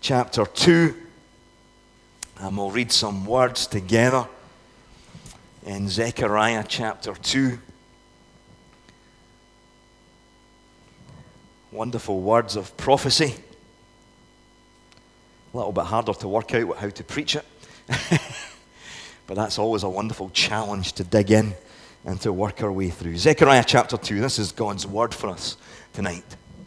chapter 2. And we'll read some words together in Zechariah chapter 2. Wonderful words of prophecy. A little bit harder to work out how to preach it. But that's always a wonderful challenge to dig in and to work our way through. Zechariah chapter 2, this is God's word for us tonight.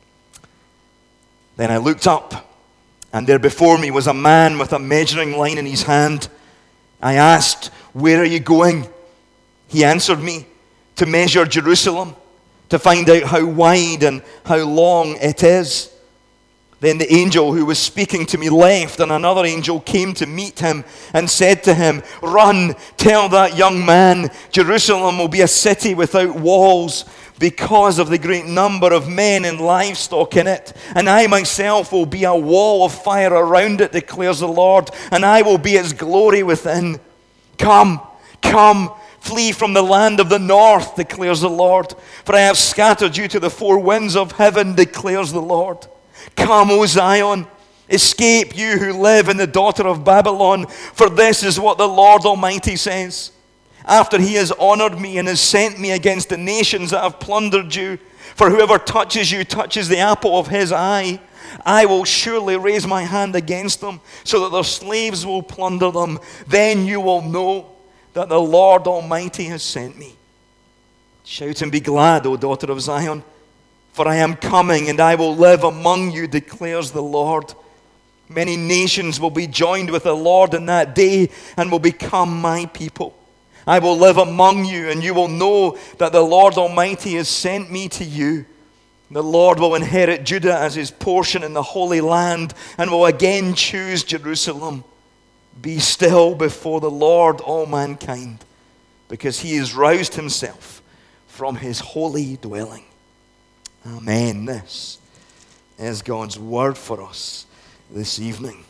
Then I looked up, and there before me was a man with a measuring line in his hand. I asked, "Where are you going?" He answered me, "To measure Jerusalem, to find out how wide and how long it is." Then the angel who was speaking to me left, and another angel came to meet him and said to him, "Run, tell that young man, Jerusalem will be a city without walls because of the great number of men and livestock in it. And I myself will be a wall of fire around it, declares the Lord, and I will be its glory within. Come, come, flee from the land of the north, declares the Lord, for I have scattered you to the four winds of heaven, declares the Lord. Come, O Zion, escape you who live in the daughter of Babylon, for this is what the Lord Almighty says. After he has honored me and has sent me against the nations that have plundered you, for whoever touches you touches the apple of his eye, I will surely raise my hand against them, so that their slaves will plunder them. Then you will know that the Lord Almighty has sent me. Shout and be glad, O daughter of Zion, for I am coming, and I will live among you, declares the Lord. Many nations will be joined with the Lord in that day, and will become my people. I will live among you, and you will know that the Lord Almighty has sent me to you. The Lord will inherit Judah as his portion in the Holy Land, and will again choose Jerusalem. Be still before the Lord, all mankind, because he has roused himself from his holy dwelling. Amen. This is God's word for us this evening.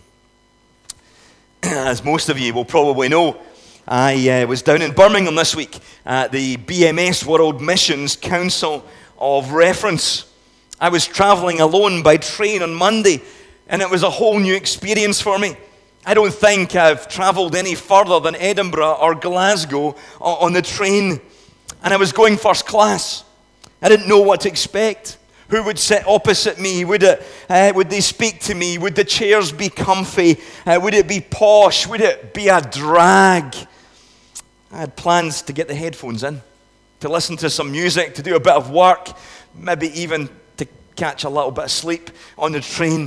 As most of you will probably know, I was down in Birmingham this week at the BMS World Missions Council of Reference. I was traveling alone by train on Monday, and it was a whole new experience for me. I don't think I've traveled any further than Edinburgh or Glasgow on the train, and I was going first class. I didn't know what to expect. Who would sit opposite me? Would they speak to me? Would the chairs be comfy? Would it be posh? Would it be a drag? I had plans to get the headphones in, to listen to some music, to do a bit of work, maybe even to catch a little bit of sleep on the train.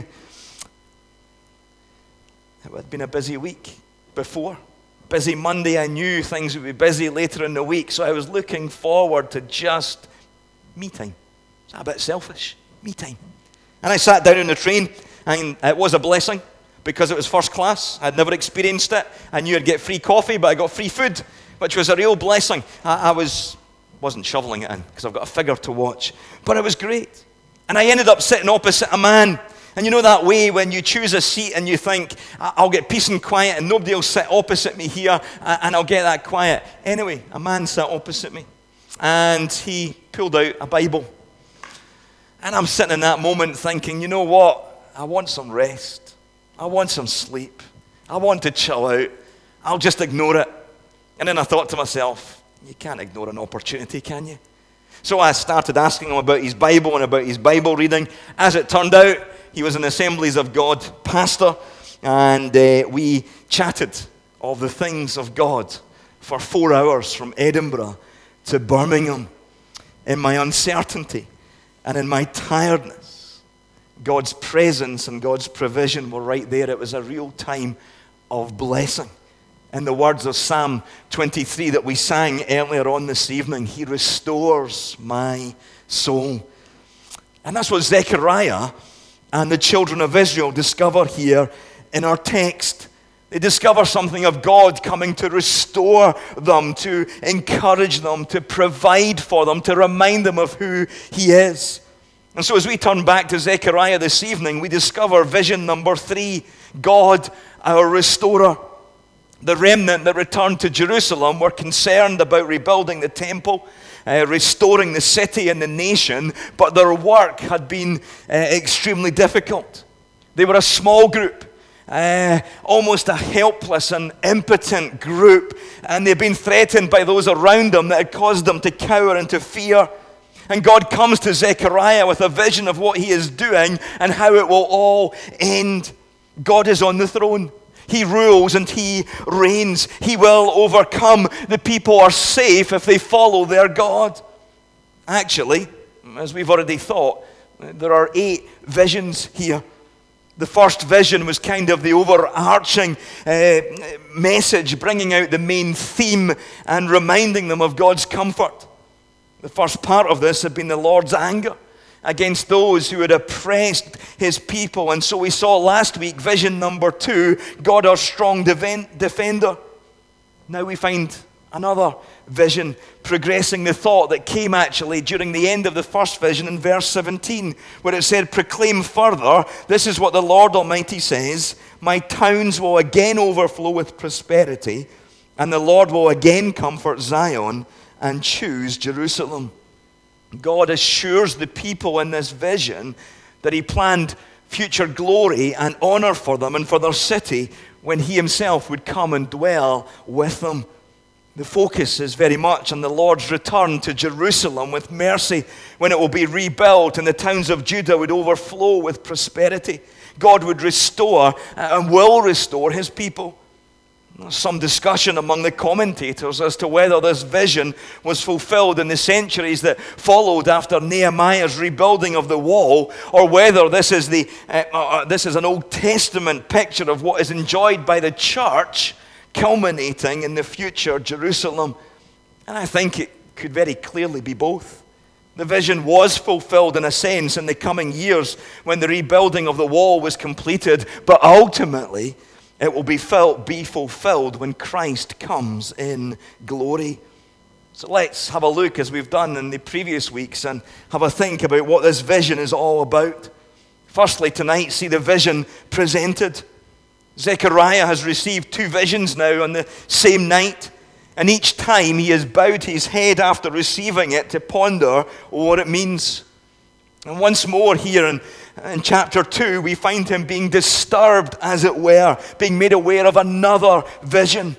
It had been a busy week before. Busy Monday, I knew things would be busy later in the week, so I was looking forward to just me time. Is that a bit selfish? Me time. And I sat down on the train, and it was a blessing because it was first class. I'd never experienced it. I knew I'd get free coffee, but I got free food, which was a real blessing. I wasn't shoveling it in because I've got a figure to watch, but it was great. And I ended up sitting opposite a man. And you know that way when you choose a seat and you think, I'll get peace and quiet and nobody will sit opposite me here and I'll get that quiet. Anyway, a man sat opposite me. And he pulled out a Bible. And I'm sitting in that moment thinking, you know what? I want some rest. I want some sleep. I want to chill out. I'll just ignore it. And then I thought to myself, you can't ignore an opportunity, can you? So I started asking him about his Bible and about his Bible reading. As it turned out, he was an Assemblies of God pastor. And we chatted of the things of God for 4 hours from Edinburgh to Birmingham. In my uncertainty and in my tiredness, God's presence and God's provision were right there. It was a real time of blessing. In the words of Psalm 23 that we sang earlier on this evening, he restores my soul. And that's what Zechariah and the children of Israel discover here in our text. They discover something of God coming to restore them, to encourage them, to provide for them, to remind them of who he is. And so as we turn back to Zechariah this evening, we discover vision number 3, God, our restorer. The remnant that returned to Jerusalem were concerned about rebuilding the temple, restoring the city and the nation, but their work had been extremely difficult. They were a small group. almost a helpless and impotent group, and they've been threatened by those around them that had caused them to cower into fear. And God comes to Zechariah with a vision of what he is doing and how it will all end. God is on the throne. He rules and he reigns. He will overcome. The people are safe if they follow their God. Actually, as we've already thought, there are 8 visions here. The first vision was kind of the overarching message, bringing out the main theme and reminding them of God's comfort. The first part of this had been the Lord's anger against those who had oppressed his people. And so we saw last week, vision number 2, God our strong defender. Now we find another vision progressing the thought that came actually during the end of the first vision in verse 17, where it said, proclaim further, this is what the Lord Almighty says, my towns will again overflow with prosperity, and the Lord will again comfort Zion and choose Jerusalem. God assures the people in this vision that he planned future glory and honor for them and for their city when he himself would come and dwell with them. The focus is very much on the Lord's return to Jerusalem with mercy, when it will be rebuilt and the towns of Judah would overflow with prosperity. God would restore and will restore his people. There's some discussion among the commentators as to whether this vision was fulfilled in the centuries that followed after Nehemiah's rebuilding of the wall, or whether this is an Old Testament picture of what is enjoyed by the church, culminating in the future Jerusalem. And I think it could very clearly be both. The vision was fulfilled in a sense in the coming years when the rebuilding of the wall was completed, but ultimately it will be fulfilled when Christ comes in glory. So let's have a look, as we've done in the previous weeks, and have a think about what this vision is all about. Firstly, tonight, see the vision presented. Zechariah has received 2 visions now on the same night, and each time he has bowed his head after receiving it to ponder what it means. And once more here in chapter 2, we find him being disturbed, as it were, being made aware of another vision.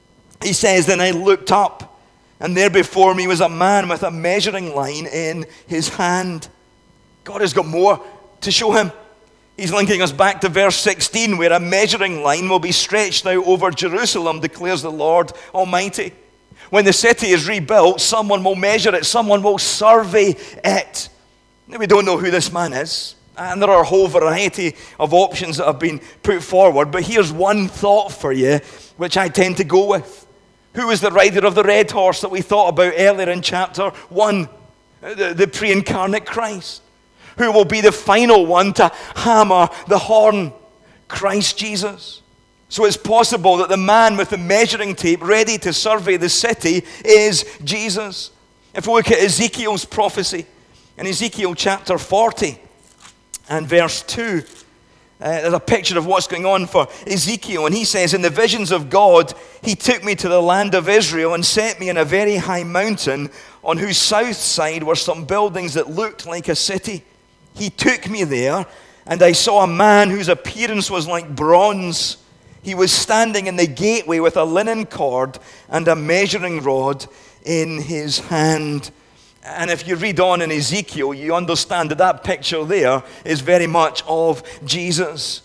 He says, then I looked up, and there before me was a man with a measuring line in his hand. God has got more to show him. He's linking us back to verse 16, where a measuring line will be stretched out over Jerusalem, declares the Lord Almighty. When the city is rebuilt, someone will measure it, someone will survey it. Now, we don't know who this man is, and there are a whole variety of options that have been put forward, but here's one thought for you, which I tend to go with. Who is the rider of the red horse that we thought about earlier in chapter 1? The pre-incarnate Christ. Who will be the final one to hammer the horn? Christ Jesus. So it's possible that the man with the measuring tape ready to survey the city is Jesus. If we look at Ezekiel's prophecy, in Ezekiel chapter 40 and verse 2, there's a picture of what's going on for Ezekiel. And he says, in the visions of God, he took me to the land of Israel and set me in a very high mountain on whose south side were some buildings that looked like a city. He took me there, and I saw a man whose appearance was like bronze. He was standing in the gateway with a linen cord and a measuring rod in his hand. And if you read on in Ezekiel, you understand that that picture there is very much of Jesus.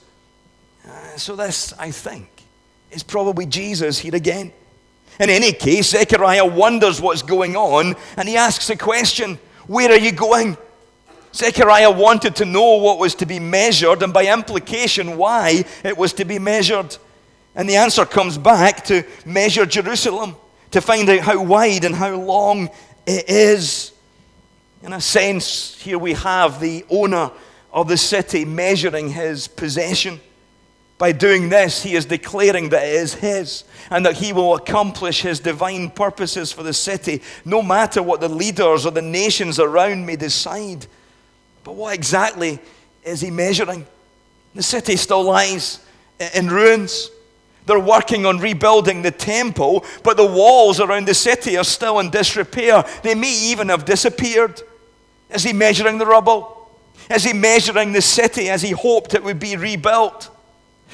So this, I think, is probably Jesus here again. In any case, Zechariah wonders what's going on, and he asks a question, where are you going? Zechariah wanted to know what was to be measured, and by implication, why it was to be measured. And the answer comes back to measure Jerusalem, to find out how wide and how long it is. In a sense, here we have the owner of the city measuring his possession. By doing this, he is declaring that it is his, and that he will accomplish his divine purposes for the city, no matter what the leaders or the nations around may decide. But what exactly is he measuring? The city still lies in ruins. They're working on rebuilding the temple, but the walls around the city are still in disrepair. They may even have disappeared. Is he measuring the rubble? Is he measuring the city as he hoped it would be rebuilt?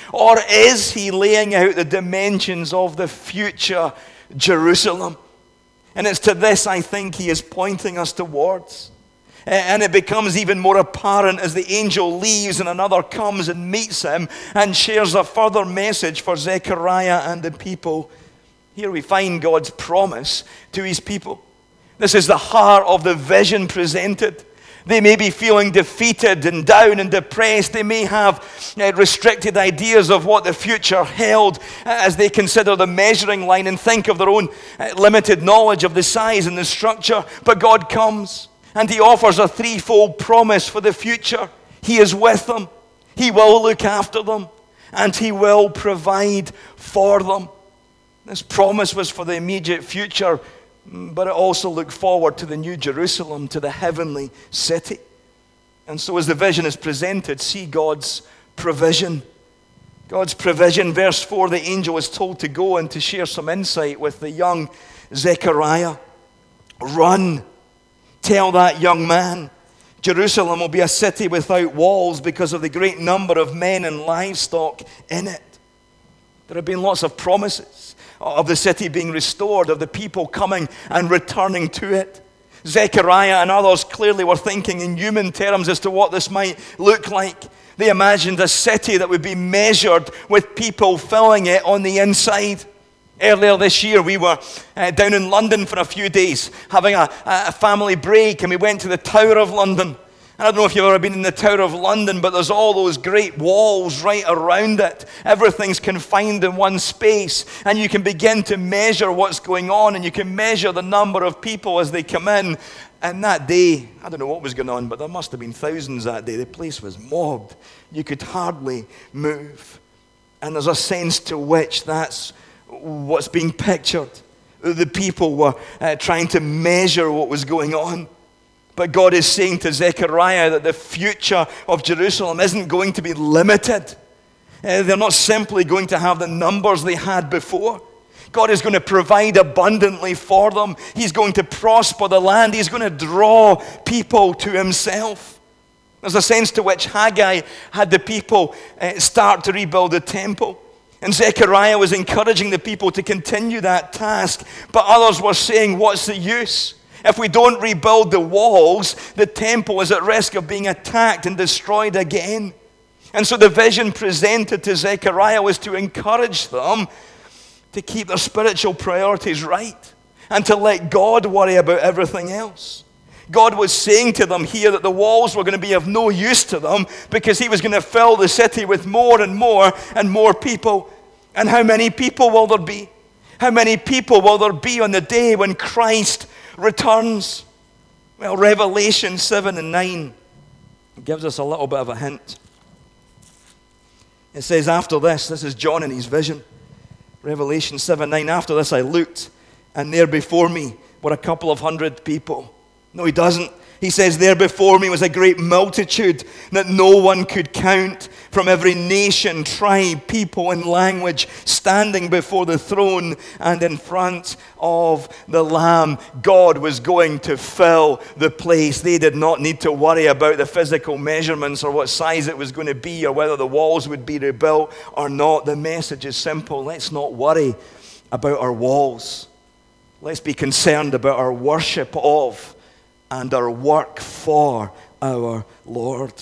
Or is he laying out the dimensions of the future Jerusalem? And it's to this I think he is pointing us towards. And it becomes even more apparent as the angel leaves and another comes and meets him and shares a further message for Zechariah and the people. Here we find God's promise to his people. This is the heart of the vision presented. They may be feeling defeated and down and depressed. They may have restricted ideas of what the future held as they consider the measuring line and think of their own limited knowledge of the size and the structure. But God comes and he offers a threefold promise for the future. He is with them, he will look after them, and he will provide for them. This promise was for the immediate future, but it also looked forward to the new Jerusalem, to the heavenly city. And so as the vision is presented, see God's provision. God's provision. Verse 4, the angel is told to go and to share some insight with the young Zechariah. Run, tell that young man, Jerusalem will be a city without walls because of the great number of men and livestock in it. There have been lots of promises of the city being restored, of the people coming and returning to it. Zechariah and others clearly were thinking in human terms as to what this might look like. They imagined a city that would be measured with people filling it on the inside. Earlier this year, we were down in London for a few days, having a family break, and we went to the Tower of London. I don't know if you've ever been in the Tower of London, but there's all those great walls right around it. Everything's confined in one space, and you can begin to measure what's going on, and you can measure the number of people as they come in. And that day, I don't know what was going on, but there must have been thousands that day. The place was mobbed. You could hardly move. And there's a sense to which that's what's being pictured. The people were trying to measure what was going on. But God is saying to Zechariah that the future of Jerusalem isn't going to be limited. They're not simply going to have the numbers they had before. God is going to provide abundantly for them. He's going to prosper the land. He's going to draw people to himself. There's a sense to which Haggai had the people start to rebuild the temple. And Zechariah was encouraging the people to continue that task. But others were saying, what's the use? If we don't rebuild the walls, the temple is at risk of being attacked and destroyed again. And so the vision presented to Zechariah was to encourage them to keep their spiritual priorities right and to let God worry about everything else. God was saying to them here that the walls were going to be of no use to them because he was going to fill the city with more and more people. And how many people will there be? How many people will there be on the day when Christ returns? Well, Revelation 7 and 9 gives us a little bit of a hint. It says, after this is John in his vision. Revelation 7:9, after this I looked, and there before me were a couple of hundred people. No, he doesn't. He says, there before me was a great multitude that no one could count, from every nation, tribe, people, and language, standing before the throne and in front of the Lamb. God was going to fill the place. They did not need to worry about the physical measurements or what size it was going to be or whether the walls would be rebuilt or not. The message is simple. Let's not worry about our walls. Let's be concerned about our worship of and our work for our Lord.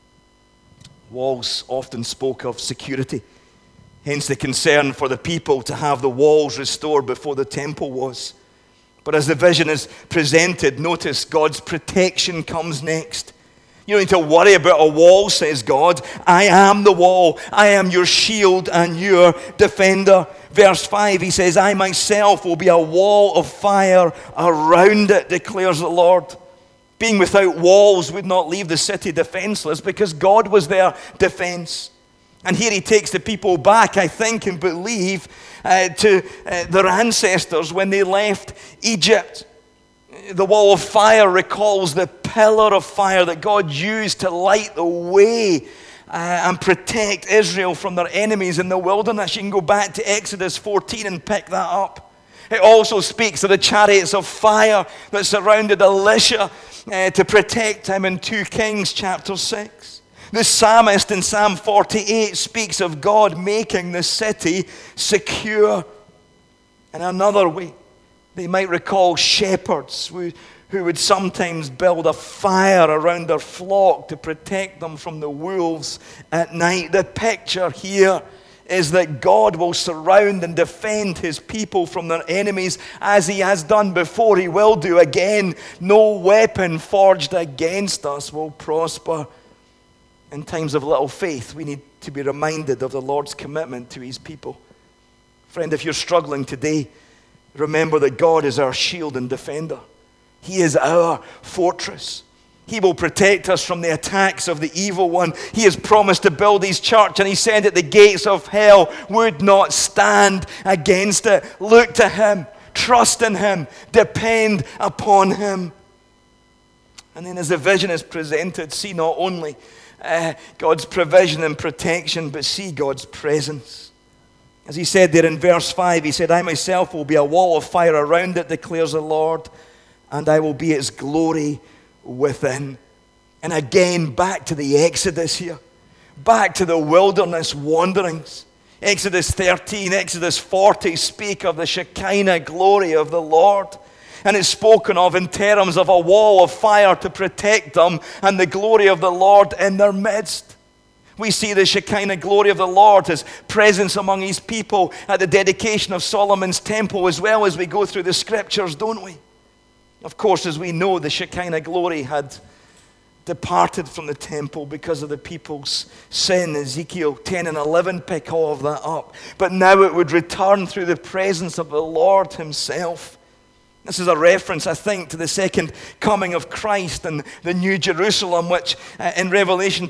Walls often spoke of security, hence the concern for the people to have the walls restored before the temple was. But as the vision is presented, notice God's protection comes next. You don't need to worry about a wall, says God. I am the wall. I am your shield and your defender. Verse 5, he says, I myself will be a wall of fire around it, declares the Lord. Being without walls would not leave the city defenseless because God was their defense. And here he takes the people back, I think and believe, to their ancestors when they left Egypt. The wall of fire recalls the pillar of fire that God used to light the way and protect Israel from their enemies in the wilderness. You can go back to Exodus 14 and pick that up. It also speaks of the chariots of fire that surrounded Elisha to protect him in 2 Kings chapter 6. The psalmist in Psalm 48 speaks of God making the city secure. In another way, they might recall shepherds who would sometimes build a fire around their flock to protect them from the wolves at night. The picture here is that God will surround and defend his people from their enemies as he has done before. He will do again. No weapon forged against us will prosper. In times of little faith, we need to be reminded of the Lord's commitment to his people. Friend, if you're struggling today, remember that God is our shield and defender. He is our fortress. He will protect us from the attacks of the evil one. He has promised to build his church, and he said that the gates of hell would not stand against it. Look to him, trust in him, depend upon him. And then as the vision is presented, see not only God's provision and protection, but see God's presence. As he said there in verse 5, he said, I myself will be a wall of fire around it, declares the Lord, and I will be its glory within. And again, back to the Exodus here, back to the wilderness wanderings. Exodus 13, Exodus 40 speak of the Shekinah glory of the Lord. And it's spoken of in terms of a wall of fire to protect them and the glory of the Lord in their midst. We see the Shekinah glory of the Lord, his presence among his people at the dedication of Solomon's temple, as well as we go through the scriptures, don't we? Of course, as we know, the Shekinah glory had departed from the temple because of the people's sin. Ezekiel 10 and 11 pick all of that up. But now it would return through the presence of the Lord himself. This is a reference, I think, to the second coming of Christ and the New Jerusalem, which in Revelation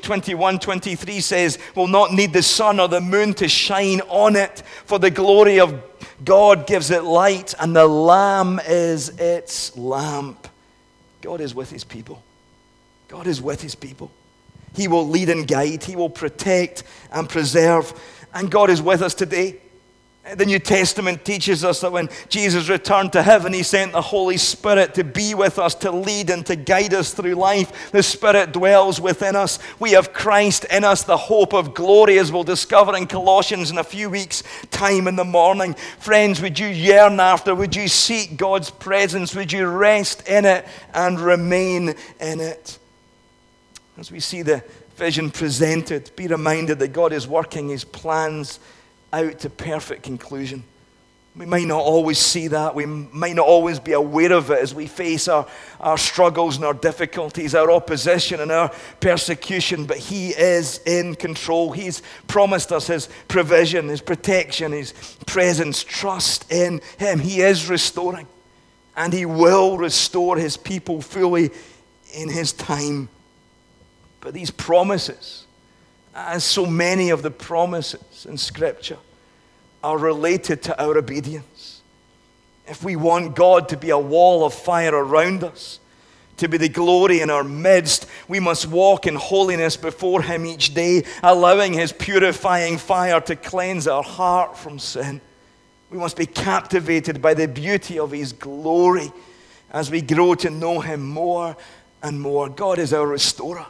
21:23 says, will not need the sun or the moon to shine on it, for the glory of God gives it light, and the Lamb is its lamp. God is with his people. God is with his people. He will lead and guide. He will protect and preserve. And God is with us today. The New Testament teaches us that when Jesus returned to heaven, he sent the Holy Spirit to be with us, to lead and to guide us through life. The Spirit dwells within us. We have Christ in us, the hope of glory, as we'll discover in Colossians in a few weeks' time in the morning. Friends, would you yearn after, would you seek God's presence? Would you rest in it and remain in it? As we see the vision presented, be reminded that God is working his plans out to perfect conclusion. We might not always see that. We might not always be aware of it as we face our struggles and our difficulties, our opposition and our persecution, but he is in control. He's promised us his provision, his protection, his presence. Trust in him. He is restoring, and he will restore his people fully in his time. But these promises, as so many of the promises in Scripture, are related to our obedience. If we want God to be a wall of fire around us, to be the glory in our midst, we must walk in holiness before him each day, allowing his purifying fire to cleanse our heart from sin. We must be captivated by the beauty of his glory as we grow to know him more and more. God is our restorer.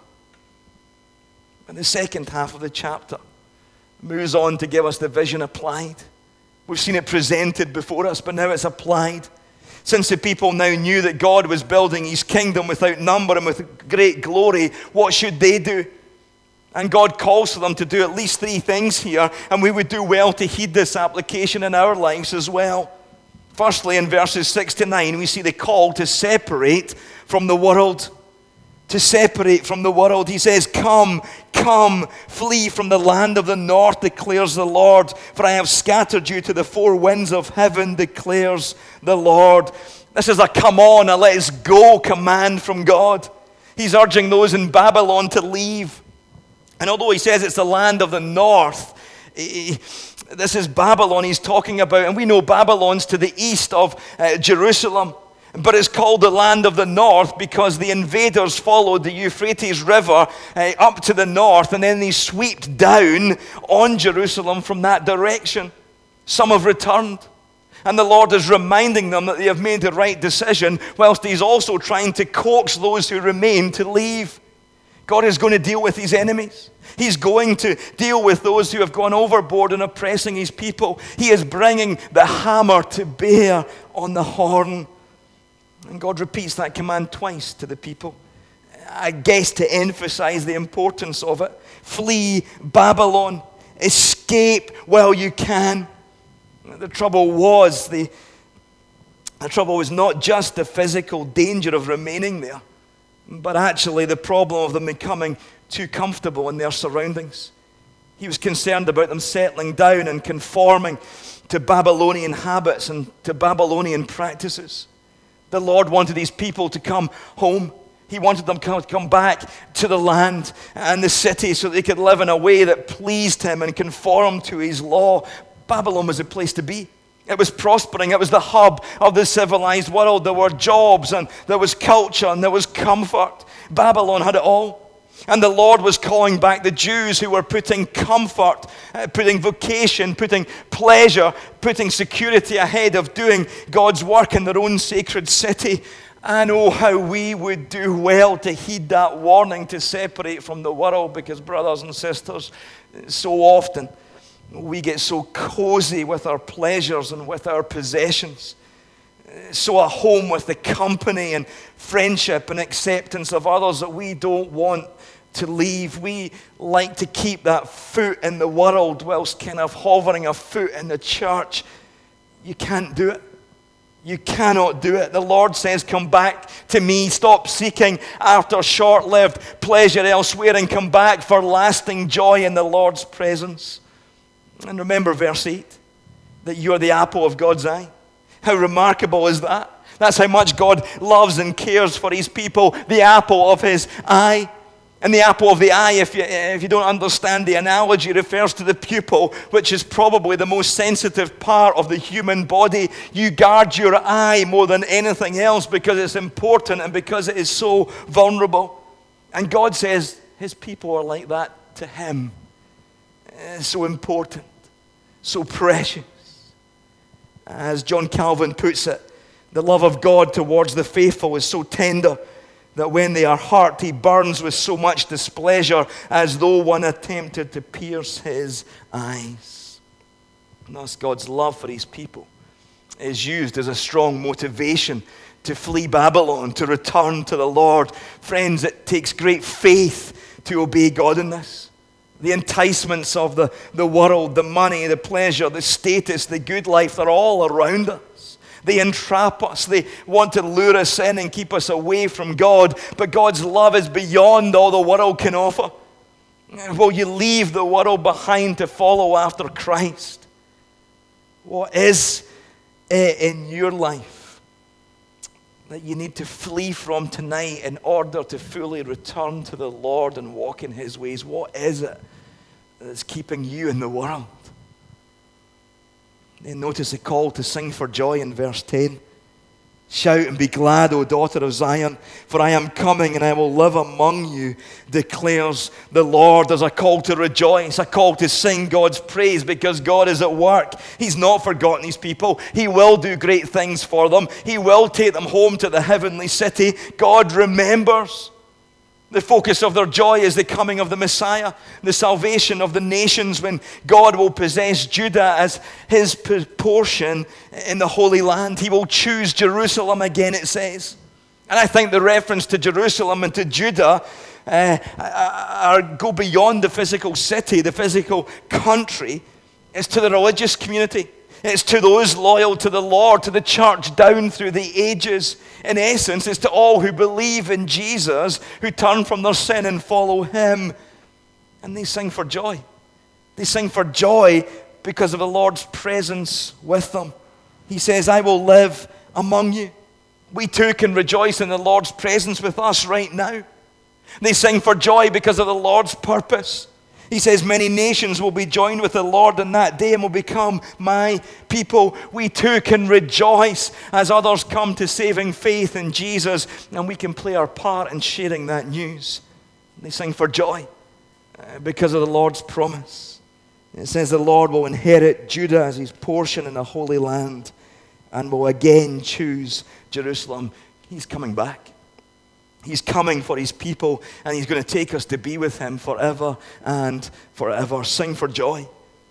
And the second half of the chapter moves on to give us the vision applied. We've seen it presented before us, but now it's applied. Since the people now knew that God was building his kingdom without number and with great glory, what should they do? And God calls for them to do at least three things here, and we would do well to heed this application in our lives as well. Firstly, in verses 6 to 9, we see the call to separate from the world. To separate from the world. He says, come, flee from the land of the north, declares the Lord, for I have scattered you to the four winds of heaven, declares the Lord. This is a come on, a let's go command from God. He's urging those in Babylon to leave. And although he says it's the land of the north, this is Babylon he's talking about, and we know Babylon's to the east of Jerusalem. But it's called the land of the north because the invaders followed the Euphrates River up to the north, and then they swept down on Jerusalem from that direction. Some have returned, and the Lord is reminding them that they have made the right decision, whilst he's also trying to coax those who remain to leave. God is going to deal with his enemies. He's going to deal with those who have gone overboard in oppressing his people. He is bringing the hammer to bear on the horn. And God repeats that command twice to the people, I guess to emphasize the importance of it. Flee Babylon. Escape while you can. The trouble was not just the physical danger of remaining there, but actually the problem of them becoming too comfortable in their surroundings. He was concerned about them settling down and conforming to Babylonian habits and to Babylonian practices. The Lord wanted his people to come home. He wanted them to come back to the land and the city so they could live in a way that pleased him and conformed to his law. Babylon was a place to be. It was prospering. It was the hub of the civilized world. There were jobs and there was culture and there was comfort. Babylon had it all. And the Lord was calling back the Jews who were putting comfort, putting vocation, putting pleasure, putting security ahead of doing God's work in their own sacred city. And oh, how we would do well to heed that warning to separate from the world, because brothers and sisters, so often we get so cozy with our pleasures and with our possessions, so at home with the company and friendship and acceptance of others that we don't want to leave. We like to keep that foot in the world whilst kind of hovering a foot in the church. You can't do it. You cannot do it. The Lord says, come back to me. Stop seeking after short-lived pleasure elsewhere and come back for lasting joy in the Lord's presence. And remember verse 8, that you are the apple of God's eye. How remarkable is that? That's how much God loves and cares for his people, the apple of his eye. And the apple of the eye, if you don't understand the analogy, refers to the pupil, which is probably the most sensitive part of the human body. You guard your eye more than anything else because it's important and because it is so vulnerable. And God says his people are like that to him. It's so important, so precious. As John Calvin puts it, the love of God towards the faithful is so tender that when they are hurt, he burns with so much displeasure as though one attempted to pierce his eyes. And thus God's love for his people is used as a strong motivation to flee Babylon, to return to the Lord. Friends, it takes great faith to obey God in this. The enticements of the world, the money, the pleasure, the status, the good life, they're all around us. They entrap us. They want to lure us in and keep us away from God. But God's love is beyond all the world can offer. Will you leave the world behind to follow after Christ? What is it in your life that you need to flee from tonight in order to fully return to the Lord and walk in his ways? What is it that's keeping you in the world? Then notice the call to sing for joy in verse 10. Shout and be glad, O daughter of Zion, for I am coming and I will live among you, declares the Lord. There's a call to rejoice, a call to sing God's praise because God is at work. He's not forgotten his people. He will do great things for them. He will take them home to the heavenly city. God remembers. The focus of their joy is the coming of the Messiah, the salvation of the nations when God will possess Judah as his portion in the Holy Land. He will choose Jerusalem again, it says. And I think the reference to Jerusalem and to Judah go beyond the physical city, the physical country. It's to the religious community. It's to those loyal to the Lord, to the church down through the ages. In essence, it's to all who believe in Jesus, who turn from their sin and follow him. And they sing for joy. They sing for joy because of the Lord's presence with them. He says, I will live among you. We too can rejoice in the Lord's presence with us right now. They sing for joy because of the Lord's purpose. He says, many nations will be joined with the Lord in that day and will become my people. We too can rejoice as others come to saving faith in Jesus, and we can play our part in sharing that news. They sing for joy because of the Lord's promise. It says the Lord will inherit Judah as his portion in the Holy Land and will again choose Jerusalem. He's coming back. He's coming for his people, and he's going to take us to be with him forever and forever. Sing for joy.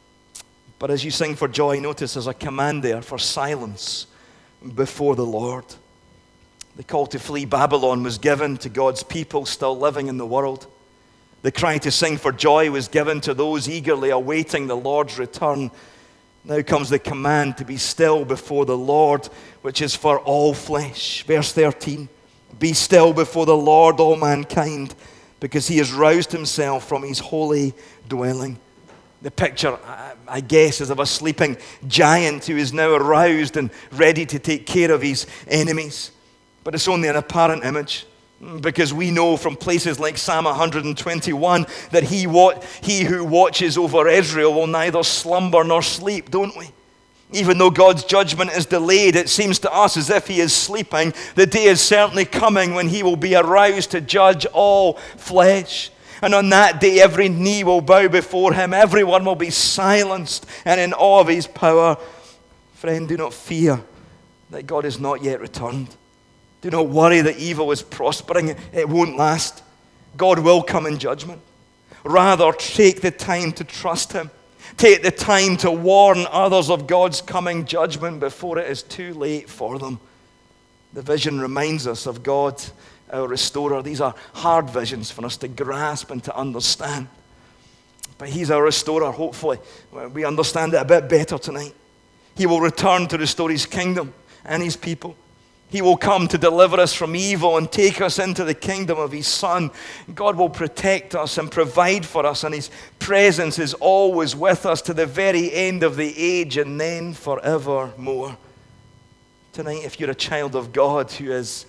But as you sing for joy, notice there's a command there for silence before the Lord. The call to flee Babylon was given to God's people still living in the world. The cry to sing for joy was given to those eagerly awaiting the Lord's return. Now comes the command to be still before the Lord, which is for all flesh. Verse 13, be still before the Lord, all mankind, because he has roused himself from his holy dwelling. The picture, I guess, is of a sleeping giant who is now aroused and ready to take care of his enemies. But it's only an apparent image, because we know from places like Psalm 121 that he who watches over Israel will neither slumber nor sleep, don't we? Even though God's judgment is delayed, it seems to us as if he is sleeping. The day is certainly coming when he will be aroused to judge all flesh. And on that day, every knee will bow before him. Everyone will be silenced and in awe of his power. Friend, do not fear that God is not yet returned. Do not worry that evil is prospering. It won't last. God will come in judgment. Rather, take the time to trust him. Take the time to warn others of God's coming judgment before it is too late for them. The vision reminds us of God, our restorer. These are hard visions for us to grasp and to understand. But he's our restorer, hopefully. We understand it a bit better tonight. He will return to restore his kingdom and his people. He will come to deliver us from evil and take us into the kingdom of his Son. God will protect us and provide for us, and his presence is always with us to the very end of the age and then forevermore. Tonight, if you're a child of God who is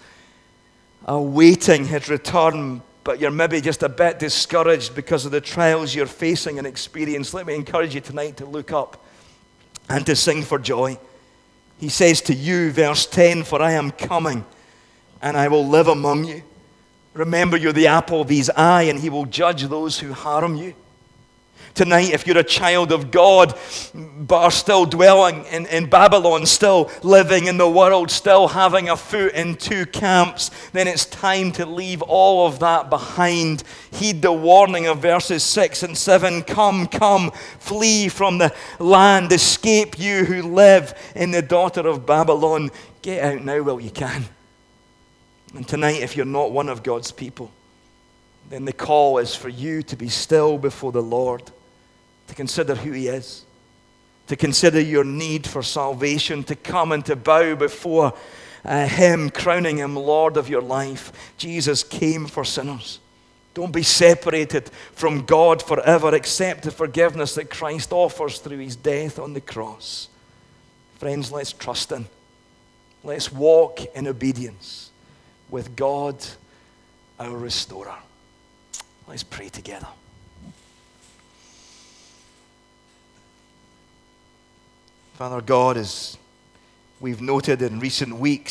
awaiting his return, but you're maybe just a bit discouraged because of the trials you're facing and experience, let me encourage you tonight to look up and to sing for joy. He says to you, verse 10, for I am coming, and I will live among you. Remember, you're the apple of his eye, and he will judge those who harm you. Tonight, if you're a child of God, but are still dwelling in Babylon, still living in the world, still having a foot in two camps, then it's time to leave all of that behind. Heed the warning of verses 6 and 7. Come, come, flee from the land. Escape, you who live in the daughter of Babylon. Get out now while you can. And tonight, if you're not one of God's people, then the call is for you to be still before the Lord, to consider who he is, to consider your need for salvation, to come and to bow before him, crowning him Lord of your life. Jesus came for sinners. Don't be separated from God forever. Accept the forgiveness that Christ offers through his death on the cross. Friends, let's trust him. Let's walk in obedience with God, our restorer. Let's pray together. Father God, as we've noted in recent weeks,